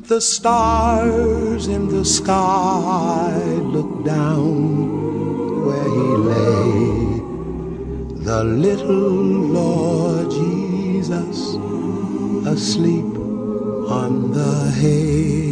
The stars in the sky looked down where he lay, the little Lord Jesus asleep on the hay.